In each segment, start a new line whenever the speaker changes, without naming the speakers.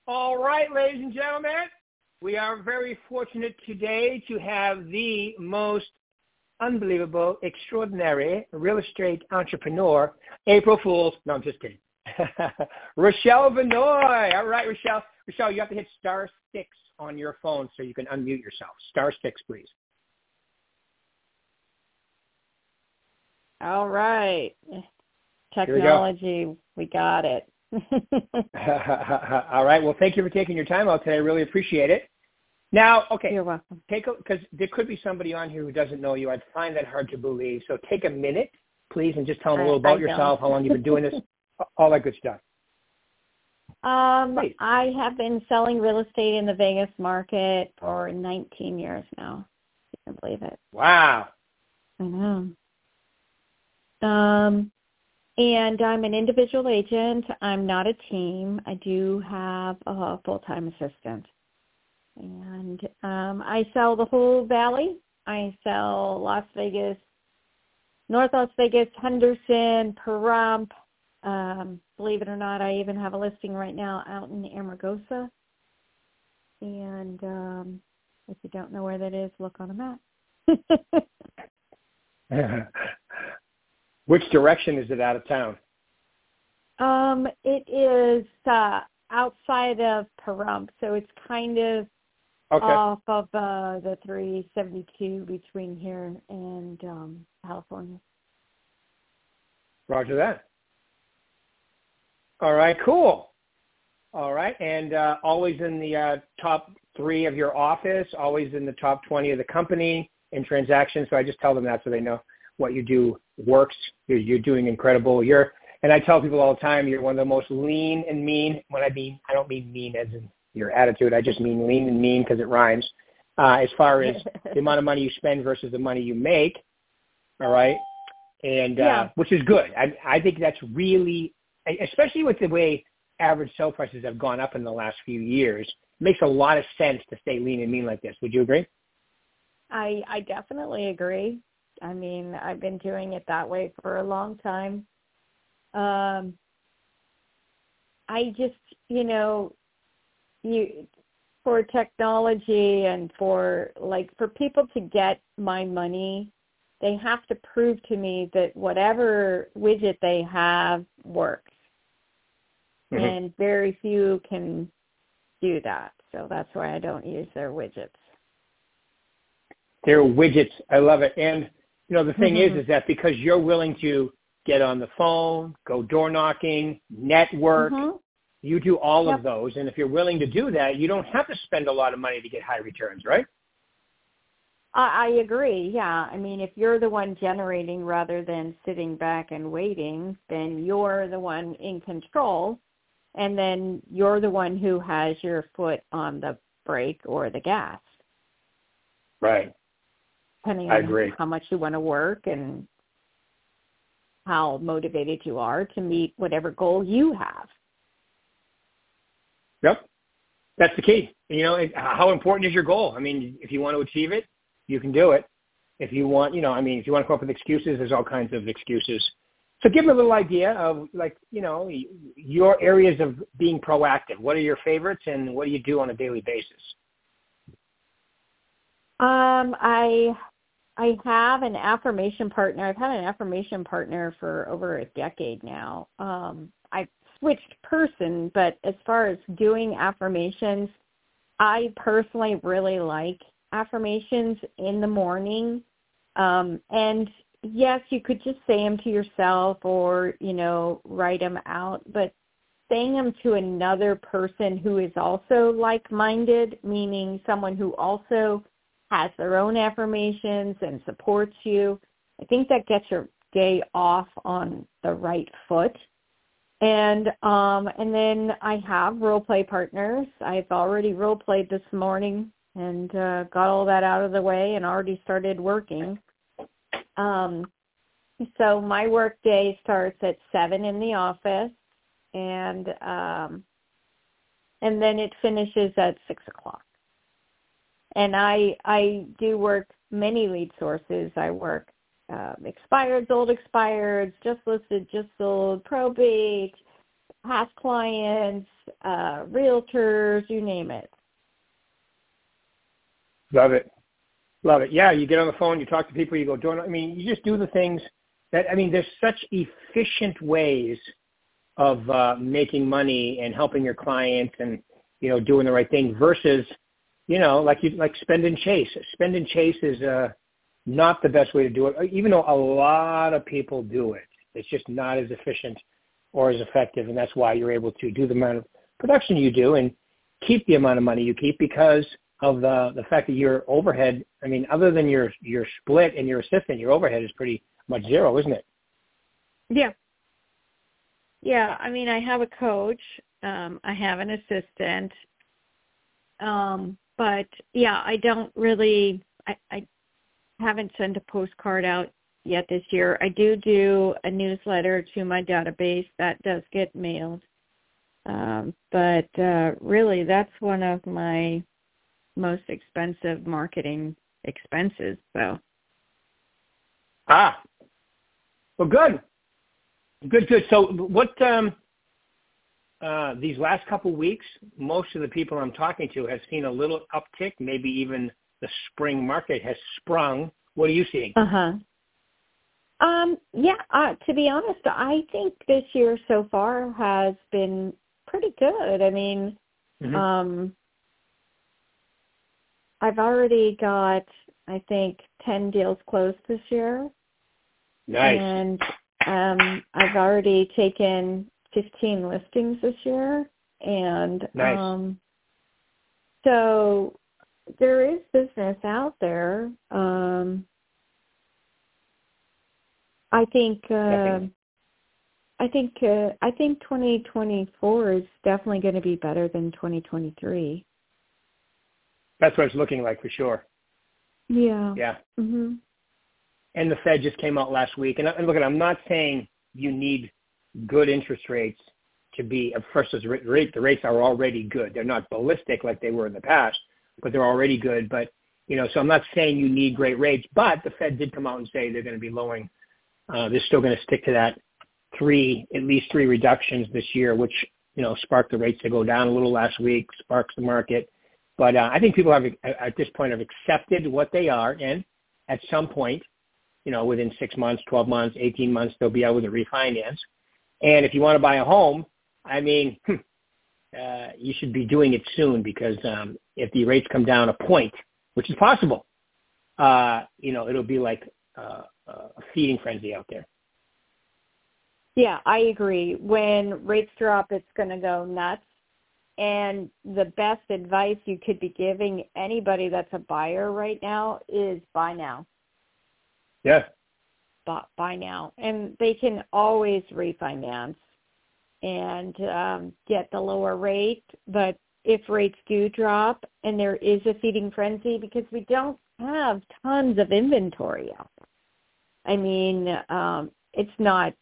All right, ladies and gentlemen, we are very fortunate today to have the most unbelievable, extraordinary real estate entrepreneur, April Fools. No, I'm just kidding. Rochelle Vanoy. All right, Rochelle. Rochelle, you have to hit *6 on your phone so you can unmute yourself. *6, please.
All right. Technology, we got it.
All right. Well, thank you for taking your time out today. I really appreciate it. Now, okay.
You're welcome.
Because there could be somebody on here who doesn't know you. I'd find that hard to believe. So take a minute, please, and just tell them a little about yourself, how long you've been doing this, all that good stuff.
I have been selling real estate in the Vegas market for 19 years now. You can believe it.
Wow.
I know. And I'm an individual agent. I'm not a team. I do have a full-time assistant. And I sell the whole valley. I sell Las Vegas, North Las Vegas, Henderson, Pahrump. Believe it or not, I even have a listing right now out in Amargosa. And if you don't know where that is, look on a
map. Which direction is it out of town?
It is outside of Pahrump, so it's kind of off of the 372 between here and California.
Roger that. All right, cool. All right, and always in the top 3 of your office, always in the top 20 of the company in transactions. So I just tell them that so they know what you do works. You're doing incredible. And I tell people all the time, you're one of the most lean and mean. When I don't mean mean as in your attitude. I just mean lean and mean because it rhymes. As far as the amount of money you spend versus the money you make. All right. And which is good. I think that's really, especially with the way average sale prices have gone up in the last few years, it makes a lot of sense to stay lean and mean like this. Would you agree?
I definitely agree. I mean, I've been doing it that way for a long time. I just, for technology and for people to get my money, they have to prove to me that whatever widget they have works. Mm-hmm. And very few can do that. So that's why I don't use their widgets.
Their widgets. I love it. And the thing is that because you're willing to get on the phone, go door knocking, network, you do all of those. And if you're willing to do that, you don't have to spend a lot of money to get high returns, right?
I agree. Yeah. I mean, if you're the one generating rather than sitting back and waiting, then you're the one in control. And then you're the one who has your foot on the brake or the gas.
Right.
Depending on how much you want to work and how motivated you are to meet whatever goal you have.
Yep. That's the key. How important is your goal? I mean, if you want to achieve it, you can do it. If you want, if you want to come up with excuses, there's all kinds of excuses. So give me a little idea of your areas of being proactive. What are your favorites and what do you do on a daily basis?
I have an affirmation partner. I've had an affirmation partner for over a decade now. I've switched person, but as far as doing affirmations, I personally really like affirmations in the morning. And yes, you could just say them to yourself or, write them out, but saying them to another person who is also like-minded, meaning someone who also has their own affirmations and supports you, I think that gets your day off on the right foot. And then I have role play partners. I've already role played this morning and got all that out of the way and already started working. So my work day starts at 7 in the office, and then it finishes at 6 o'clock. And I do work many lead sources. I work expireds, old expireds, just listed, just sold, probate, past clients, realtors, you name it.
Love it. Love it. Yeah, you get on the phone, you talk to people, you go, you just do the things that, there's such efficient ways of making money and helping your clients and, doing the right thing versus, like spend and chase. Spend and chase is not the best way to do it, even though a lot of people do it. It's just not as efficient or as effective, and that's why you're able to do the amount of production you do and keep the amount of money you keep because of the fact that your overhead, other than your split and your assistant, your overhead is pretty much zero, isn't it?
Yeah. Yeah, I have a coach. I have an assistant. But, yeah, I don't really I haven't sent a postcard out yet this year. I do a newsletter to my database that does get mailed. But really, that's one of my most expensive marketing expenses. So.
Well, good. So what these last couple weeks, most of the people I'm talking to have seen a little uptick, maybe even the spring market has sprung. What are you seeing?
To be honest, I think this year so far has been pretty good. I've already got, I think, 10 deals closed this year.
Nice.
And I've already taken 15 listings this year. And
nice.
So there is business out there. I think 2024 is definitely going to be better than 2023.
That's what it's looking like for sure.
Yeah.
Yeah.
Mhm.
And the Fed just came out last week. And look, I'm not saying you need good interest rates to be, first, the rates are already good. They're not ballistic like they were in the past, but they're already good. But, so I'm not saying you need great rates, but the Fed did come out and say they're going to be lowering. They're still going to stick to that at least three reductions this year, which, sparked the rates to go down a little last week, sparks the market. But I think people have, at this point, have accepted what they are. And at some point, within 6 months, 12 months, 18 months, they'll be able to refinance. And if you want to buy a home, you should be doing it soon because if the rates come down a point, which is possible, it'll be like a feeding frenzy out there.
Yeah, I agree. When rates drop, it's going to go nuts. And the best advice you could be giving anybody that's a buyer right now is buy now.
Yeah.
Buy now. And they can always refinance and get the lower rate. But if rates do drop and there is a feeding frenzy, because we don't have tons of inventory out there. It's not,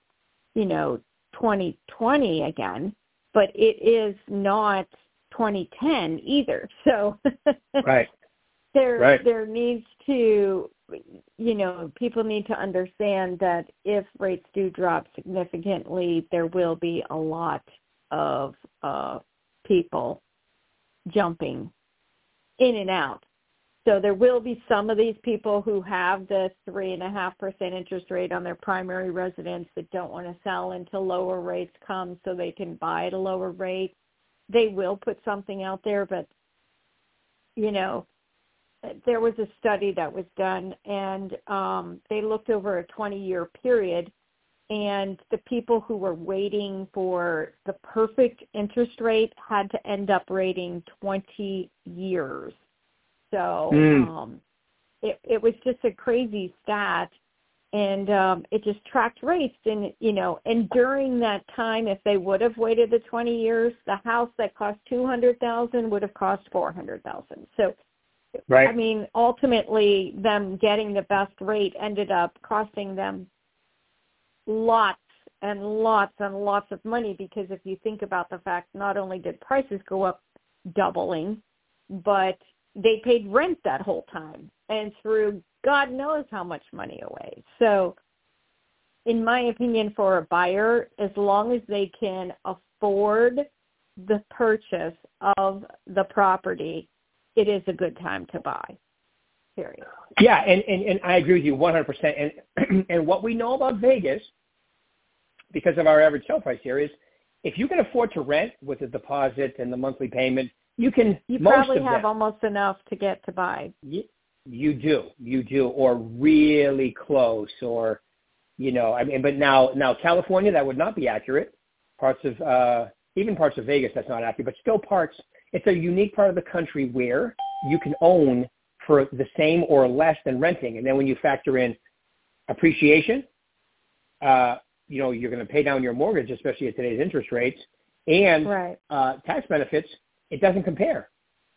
2020 again, but it is not 2010 either. So
right.
There needs to, people need to understand that if rates do drop significantly, there will be a lot of people jumping in and out. So there will be some of these people who have the 3.5% interest rate on their primary residence that don't want to sell until lower rates come so they can buy at a lower rate. They will put something out there, but, there was a study that was done, and they looked over a 20-year period, and the people who were waiting for the perfect interest rate had to end up waiting 20 years. So it was just a crazy stat, and it just tracked rates. And, and during that time, if they would have waited the 20 years, the house that cost $200,000 would have cost $400,000. So,
right.
Ultimately, them getting the best rate ended up costing them lots and lots and lots of money, because if you think about the fact, not only did prices go up doubling, but they paid rent that whole time and threw God knows how much money away. So in my opinion, for a buyer, as long as they can afford the purchase of the property, it is a good time to buy, period.
Yeah, and I agree with you 100%. And what we know about Vegas, because of our average sale price here, is if you can afford to rent with the deposit and the monthly payment, you
probably have almost enough to get to buy.
You do, or really close, or, but now California, that would not be accurate. Even parts of Vegas, that's not accurate, but still it's a unique part of the country where you can own for the same or less than renting. And then when you factor in appreciation, you're going to pay down your mortgage, especially at today's interest rates, and tax benefits. It doesn't compare.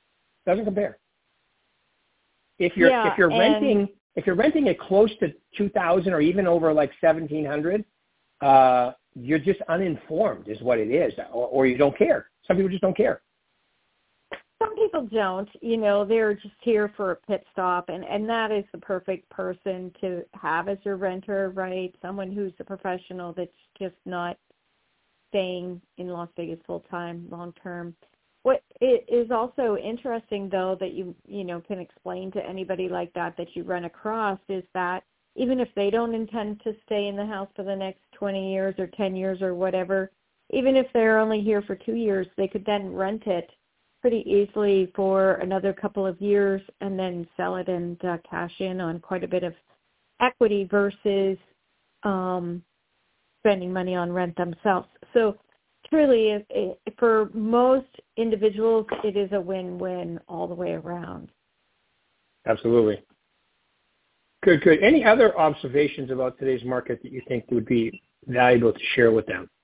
If you're renting it close to 2,000 or even over like 1,700, you're just uninformed, is what it is, or you don't care. Some people just don't care.
Some people don't. They're just here for a pit stop, and that is the perfect person to have as your renter, right? Someone who's a professional that's just not staying in Las Vegas full time, long term. What is also interesting, though, that you can explain to anybody like that you run across is that even if they don't intend to stay in the house for the next 20 years or 10 years or whatever, even if they're only here for 2 years, they could then rent it pretty easily for another couple of years and then sell it and cash in on quite a bit of equity versus spending money on rent themselves. So truly, for most individuals, it is a win-win all the way around.
Absolutely. Good. Any other observations about today's market that you think would be valuable to share with them?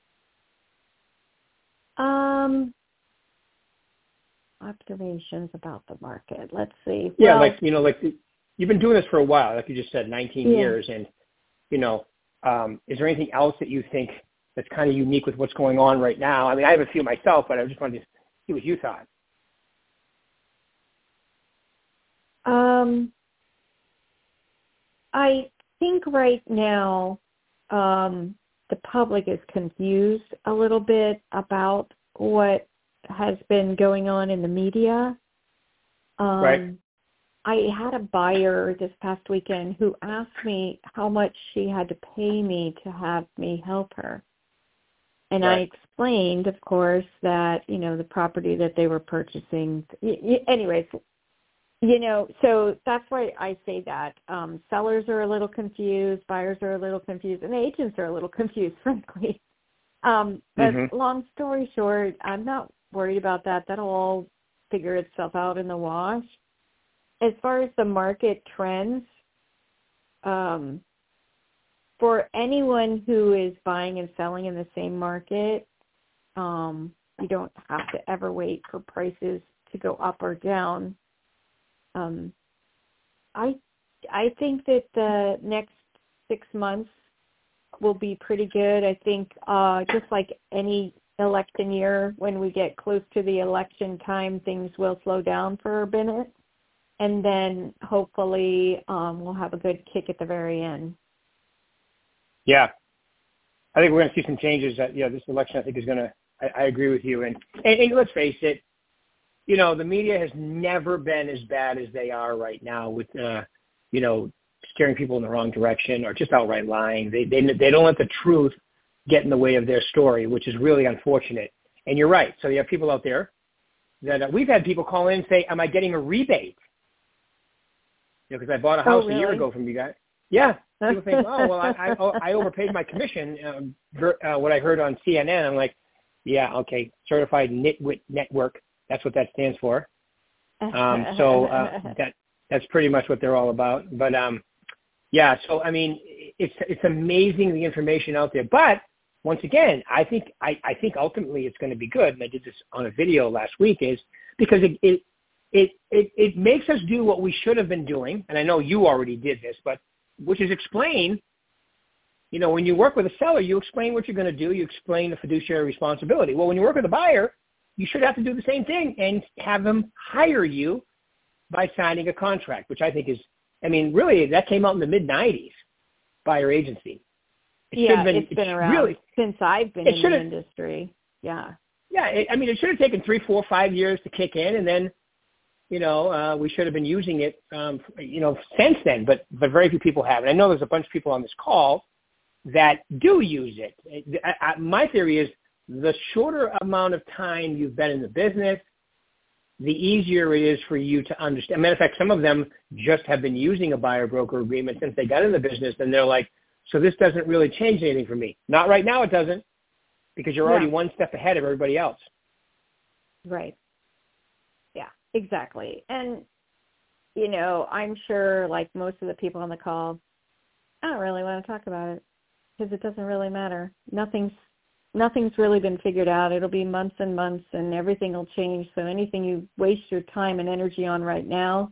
Observations about the market. Let's see.
Yeah, you've been doing this for a while, like you just said, 19 years, and is there anything else that you think that's kind of unique with what's going on right now? I mean, I have a few myself, but I just wanted to see what you thought.
I think right now the public is confused a little bit about what has been going on in the media.
Right.
I had a buyer this past weekend who asked me how much she had to pay me to have me help her. And I explained, of course, that, the property that they were purchasing. Anyways, so that's why I say that. Sellers are a little confused, buyers are a little confused, and agents are a little confused, frankly. But long story short, I'm not worried about that. That'll all figure itself out in the wash. As far as the market trends, for anyone who is buying and selling in the same market, you don't have to ever wait for prices to go up or down. I think that the next 6 months will be pretty good. I think just like any election year, when we get close to the election time, things will slow down for a minute. And then hopefully we'll have a good kick at the very end.
Yeah. I think we're going to see some changes that, this election I think is going to, I agree with you. And let's face it, the media has never been as bad as they are right now with, steering people in the wrong direction or just outright lying. They don't let the truth get in the way of their story, which is really unfortunate. And you're right. So you have people out there that we've had people call in and say, am I getting a rebate? Because I bought a house a year ago from you guys. Yeah. People think, I overpaid my commission. What I heard on CNN, I'm like, yeah, okay, Certified Nitwit Network. That's what that stands for. That's pretty much what they're all about. But so I mean, it's amazing the information out there. But once again, I think ultimately it's going to be good. And I did this on a video last week, is because it makes us do what we should have been doing. And I know you already did this, but which is explain. When you work with a seller, you explain what you're going to do. You explain the fiduciary responsibility. Well, when you work with a buyer, you should have to do the same thing and have them hire you by signing a contract, which I think is, really that came out in the mid-'90s, buyer agency.
It's been around really, since I've been in the industry. Yeah.
Yeah, it should have taken 3, 4, 5 years to kick in, and then, we should have been using it, since then. But very few people have. And I know there's a bunch of people on this call that do use it. My theory is the shorter amount of time you've been in the business, the easier it is for you to understand. Matter of fact, some of them just have been using a buyer-broker agreement since they got in the business, and they're like, so this doesn't really change anything for me. Not right now, it doesn't, because you're already one step ahead of everybody else.
Right. Yeah, exactly. And, I'm sure like most of the people on the call, I don't really want to talk about it because it doesn't really matter. Nothing's really been figured out. It'll be months and months and everything will change. So anything you waste your time and energy on right now,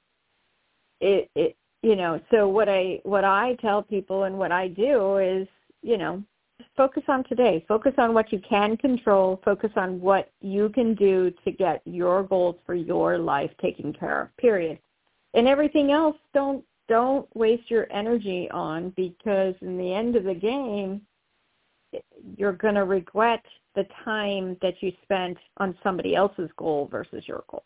so what I tell people and what I do is, just focus on today. Focus on what you can control. Focus on what you can do to get your goals for your life taken care of, period. And everything else, don't waste your energy on, because in the end of the game, you're going to regret the time that you spent on somebody else's goal versus your goal.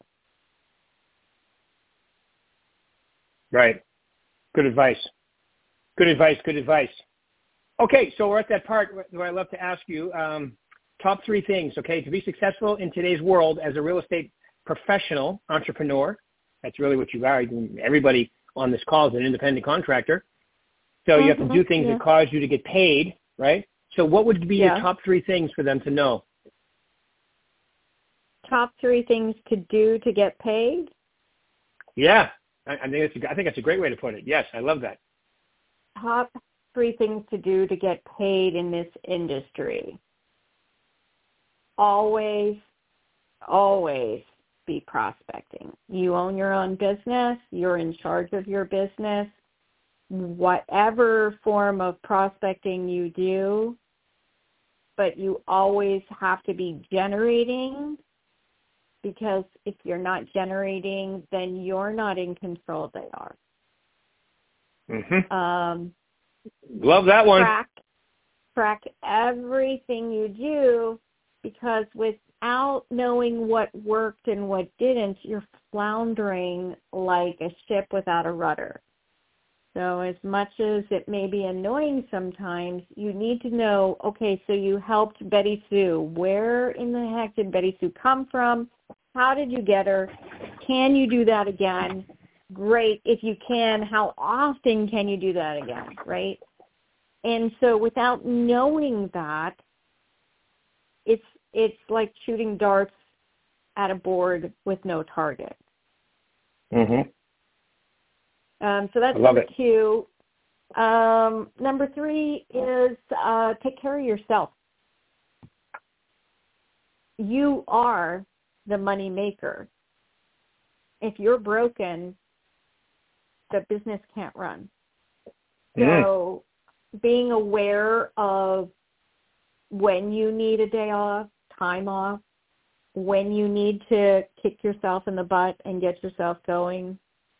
Right. Good advice. Good advice. Okay, so we're at that part where I love to ask you top 3 things, okay, to be successful in today's world as a real estate professional, entrepreneur. That's really what you are. Everybody on this call is an independent contractor. So you have to do things that cause you to get paid, right? So what would be your top 3 things for them to know?
Top 3 things to do to get paid?
Yeah, I think that's a great way to put it. Yes, I love that.
Top 3 things to do to get paid in this industry. Always be prospecting. You own your own business. You're in charge of your business. Whatever form of prospecting you do, but you always have to be generating, because if you're not generating, then you're not in control. They are.
Mm-hmm. Love that one.
Track everything you do, because without knowing what worked and what didn't, you're floundering like a ship without a rudder. So as much as it may be annoying sometimes, you need to know, okay, so you helped Betty Sue. Where in the heck did Betty Sue come from? How did you get her? Can you do that again? Great. If you can, how often can you do that again, right? And so without knowing that, it's like shooting darts at a board with no target.
Mm-hmm.
So that's number 2. Number 3 is take care of yourself. You are the money maker. If you're broken, the business can't run. So being aware of when you need a day off, time off, when you need to kick yourself in the butt and get yourself going,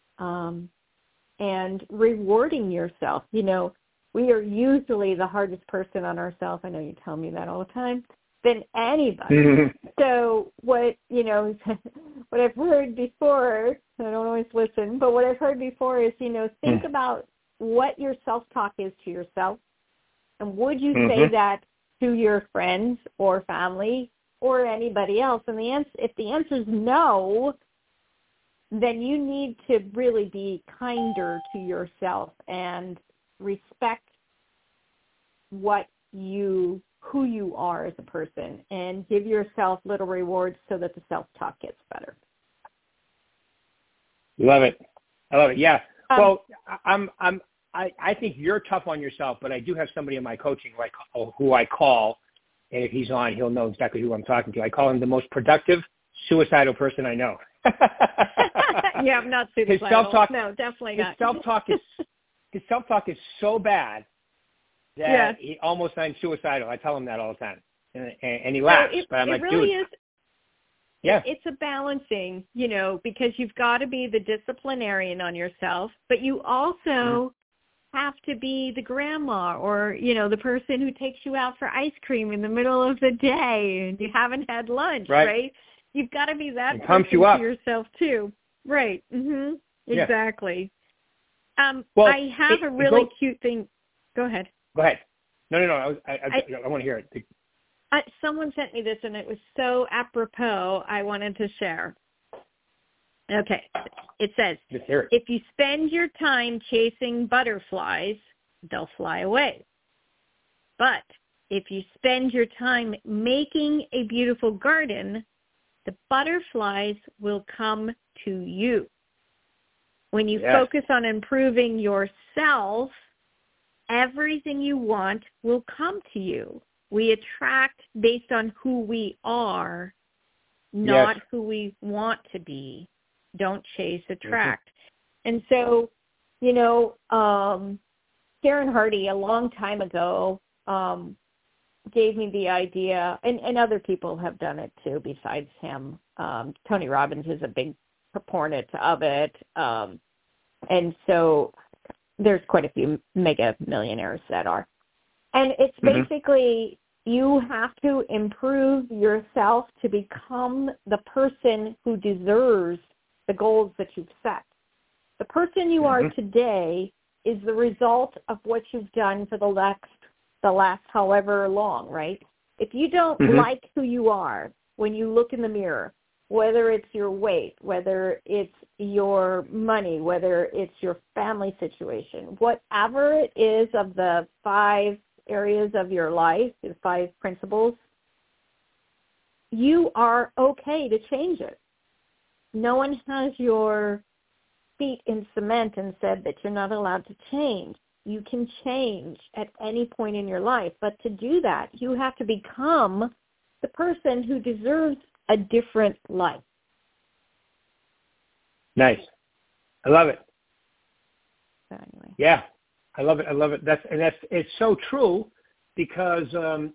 and rewarding yourself. We are usually the hardest person on ourselves. I know you tell me that all the time, than anybody. So what I've heard before, I don't always listen, but what I've heard before is, think about what your self-talk is to yourself. And would you say that to your friends or family or anybody else? And if the answer is no, then you need to really be kinder to yourself and respect who you are as a person, and give yourself little rewards so that the self-talk gets better.
Love it. I love it. Yeah. Well, I think you're tough on yourself, but I do have somebody in my coaching who I call, and if he's on, he'll know exactly who I'm talking to. I call him the most productive, suicidal person I know.
Yeah, I'm not suicidal.
His self-talk,
no, definitely not.
His self-talk is so bad that he almost sounds suicidal. I tell him that all the time, and he laughs. But I'm like,
really
dude.
Is, it's a balancing, because you've got to be the disciplinarian on yourself, but you also have to be the grandma or, the person who takes you out for ice cream in the middle of the day and you haven't had lunch, right? You've got to be that person to yourself too. Right. Mm-hmm.
Yeah.
Exactly. I have a really cute thing. Go ahead.
Go ahead. No. I want to hear it.
Someone sent me this, and it was so apropos, I wanted to share. Okay. It says, if you spend your time chasing butterflies, they'll fly away. But if you spend your time making a beautiful garden, the butterflies will come to you. When you focus on improving yourself, everything you want will come to you. We attract based on who we are, not who we want to be. Don't chase, attract. And so, Karen Hardy a long time ago gave me the idea, and other people have done it too besides him. Tony Robbins is a big proponent of it. And so there's quite a few mega millionaires that are. And it's basically you have to improve yourself to become the person who deserves the goals that you've set. The person you are today is the result of what you've done for the last however long, right? If you don't like who you are when you look in the mirror, whether it's your weight, whether it's your money, whether it's your family situation, whatever it is of the 5 areas of your life, the 5 principles, you are okay to change it. No one has your feet in cement and said that you're not allowed to change. You can change at any point in your life. But to do that, you have to become the person who deserves a different life.
Nice. I love it.
So anyway.
Yeah. I love it. It's so true because, and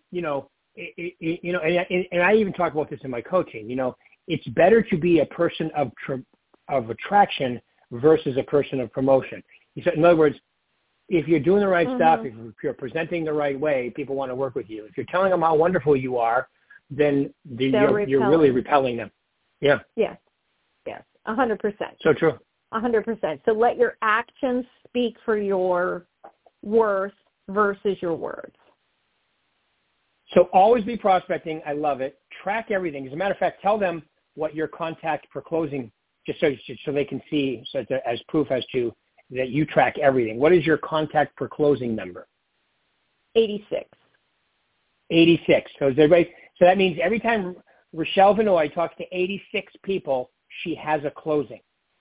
I even talk about this in my coaching, it's better to be a person of attraction versus a person of promotion. In other words, if you're doing the right stuff, if you're presenting the right way, people want to work with you. If you're telling them how wonderful you are, then you're really repelling them. Yeah.
Yes. 100%.
So true.
100%. So let your actions speak for your worth versus your words.
So always be prospecting. I love it. Track everything. As a matter of fact, tell them what your contact per closing, just so they can see, as proof as to that you track everything. What is your contact per closing number?
86.
86. So that means every time Rochelle Vanoy talks to 86 people, she has a closing.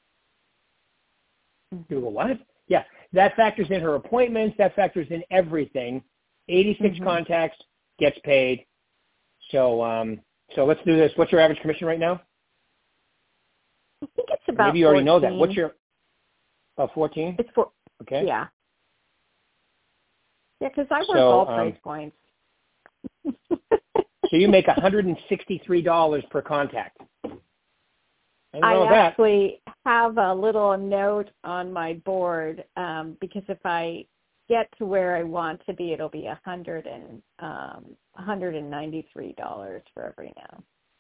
You go, what? Yeah, that factors in her appointments. That factors in everything. 86 contacts, gets paid. So let's do this. What's your average commission right now?
I think it's about
Maybe you already
14.
know that. What's your 14?
It's 4.
Okay.
Yeah. Yeah, because I work all price points.
So you make $163 per contact.
I actually have a little note on my board because if I get to where I want to be, it'll be $193 for every now.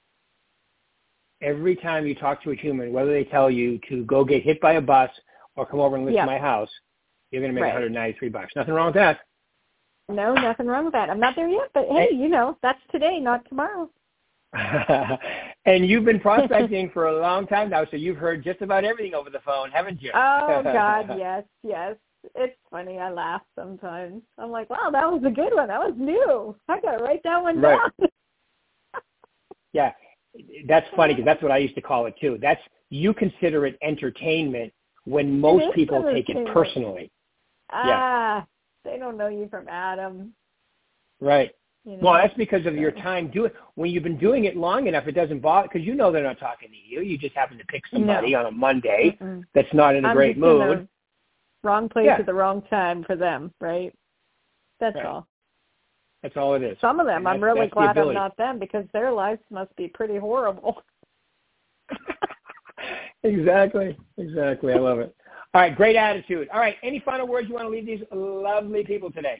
Every time you talk to a human, whether they tell you to go get hit by a bus or come over and live to my house, you're going to make $193. Nothing wrong with that.
No, nothing wrong with that. I'm not there yet, but hey, that's today, not tomorrow.
And you've been prospecting for a long time now, so you've heard just about everything over the phone, haven't you?
Oh, God, yes. It's funny. I laugh sometimes. I'm like, wow, that was a good one. That was new. I got to write that one down.
Yeah, that's funny because that's what I used to call it, too. You consider it entertainment when most people take it personally.
They don't know you from Adam.
Right. Well, that's because of your time doing. When you've been doing it long enough, it doesn't bother because they're not talking to you. You just happen to pick somebody on a Monday that's not in a great mood.
In the wrong place at the wrong time for them, right? That's all.
That's all it is.
Some of them, I'm really glad I'm not them because their lives must be pretty horrible.
Exactly. I love it. All right, great attitude. All right, any final words you want to leave these lovely people today?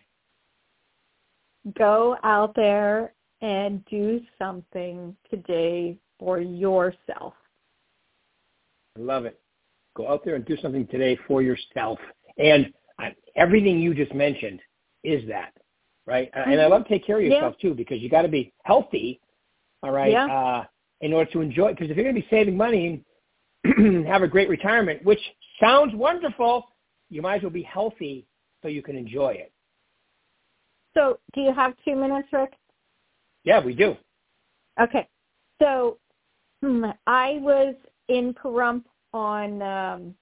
Go out there and do something today for yourself.
I love it. Go out there and do something today for yourself. And everything you just mentioned is that, right? And I love to take care of yourself, too, because you got to be healthy, all right, in order to enjoy it. Because if you're going to be saving money and have a great retirement, which sounds wonderful, you might as well be healthy so you can enjoy it.
So do you have 2 minutes, Rick?
Yeah, we do.
Okay. So I was in Pahrump on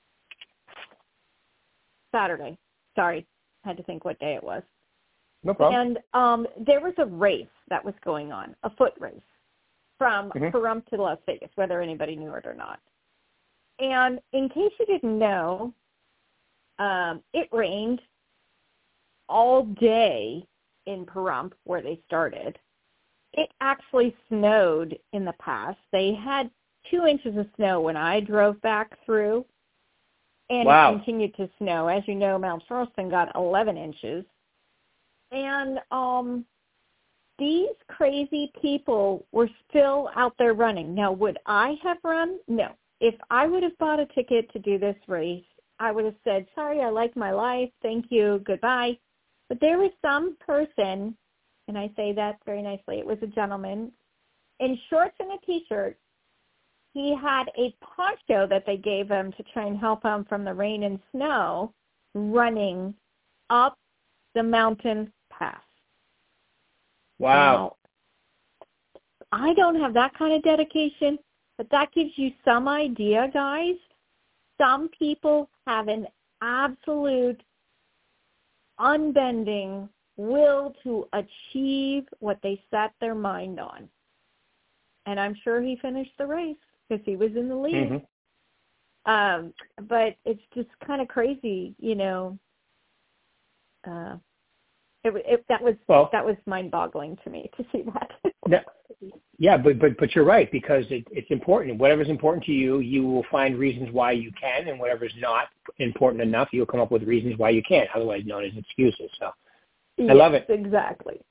Saturday. Sorry, had to think what day it was.
No problem.
And there was a race that was going on, a foot race from Pahrump to Las Vegas, whether anybody knew it or not. And in case you didn't know, it rained all day in Pahrump where they started. It actually snowed in the past. They had 2 inches of snow when I drove back through, and it continued to snow. As you know, Mount Charleston got 11 inches. And these crazy people were still out there running. Now, would I have run? No. If I would have bought a ticket to do this race, I would have said, sorry, I like my life. Thank you. Goodbye. But there was some person, and I say that very nicely, it was a gentleman, in shorts and a T-shirt. He had a poncho that they gave him to try and help him from the rain and snow running up the mountain pass.
Wow.
Now, I don't have that kind of dedication, but that gives you some idea, guys. Some people have an absolute unbending will to achieve what they set their mind on. And I'm sure he finished the race because he was in the lead. But it's just kind of crazy, you know. That was mind-boggling to me to see that.
Yeah, but you're right, because it's important. Whatever's important to you, you will find reasons why you can, and whatever's not important enough, you'll come up with reasons why you can't, otherwise known as excuses. So I love it.
Exactly.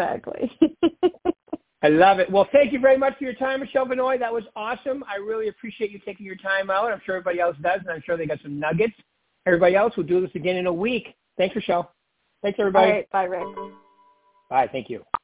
I love it. Well, thank you very much for your time, Michelle Vanoy. That was awesome. I really appreciate you taking your time out. I'm sure everybody else does, and I'm sure they got some nuggets. Everybody else will do this again in a week. Thanks, Michelle. Thanks, everybody.
All right. Bye, Rick.
Bye. Thank you.